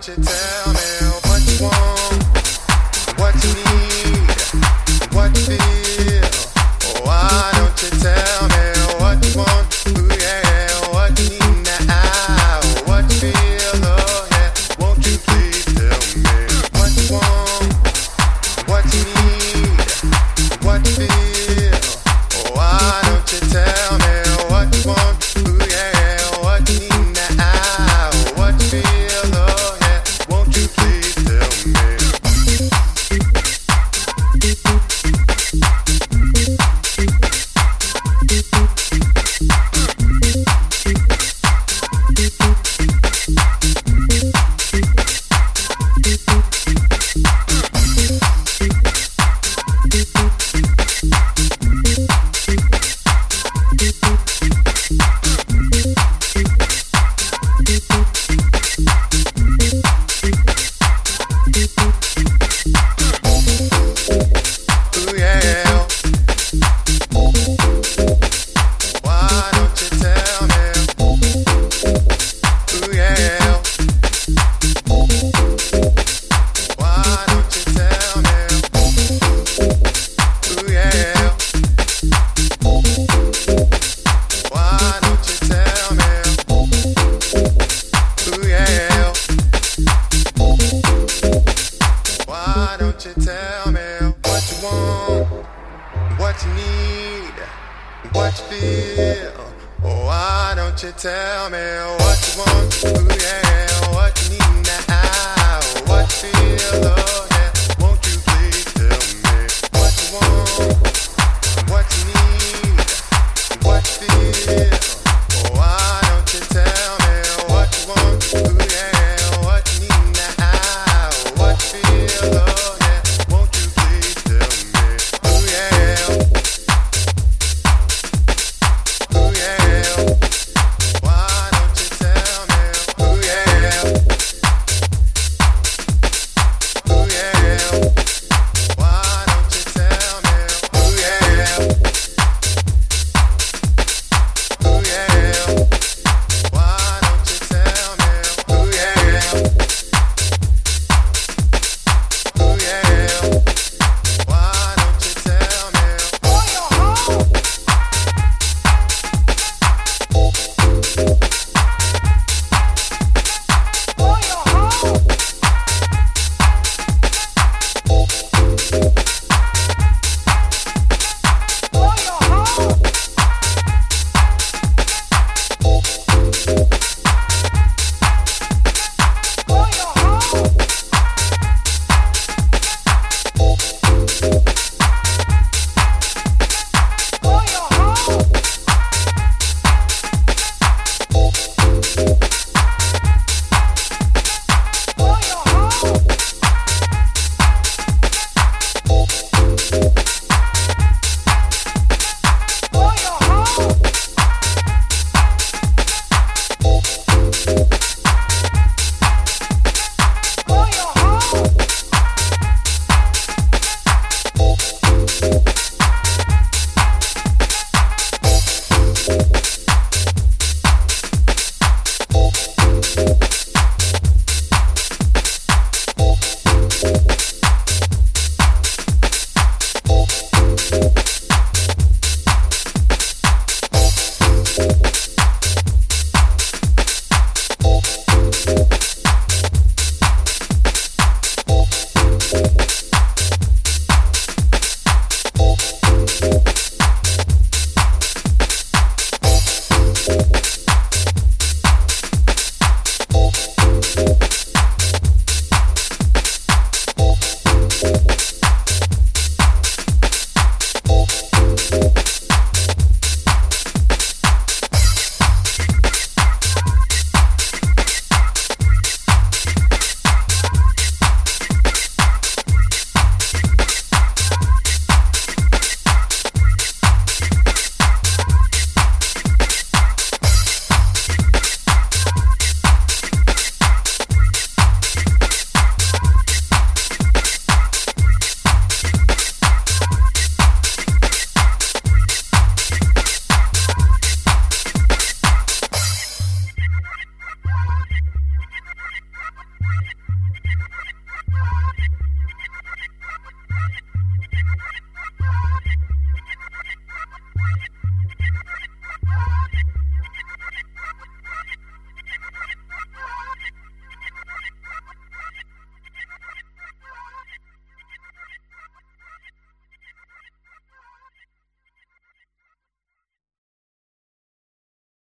you tell me what you want, what you need, what you feel? Oh, why don't you tell me what you want? Ooh, yeah, what you need now, what you feel? Oh, yeah, won't you please tell me what you want, what you need, what you feel? Oh, why don't you tell me what you want? Ooh, yeah, what you need now, what you feel? Oh, yeah, won't you please tell me? Ooh, yeah. Why don't you tell me? Ooh, yeah. Why don't you tell me? Ooh, yeah. Why don't you tell me? Ooh, yeah. Why don't you tell me what you want, what you need, what you feel? Oh, why don't you tell me what you want? Ooh, yeah, what you need now, what you feel? Oh,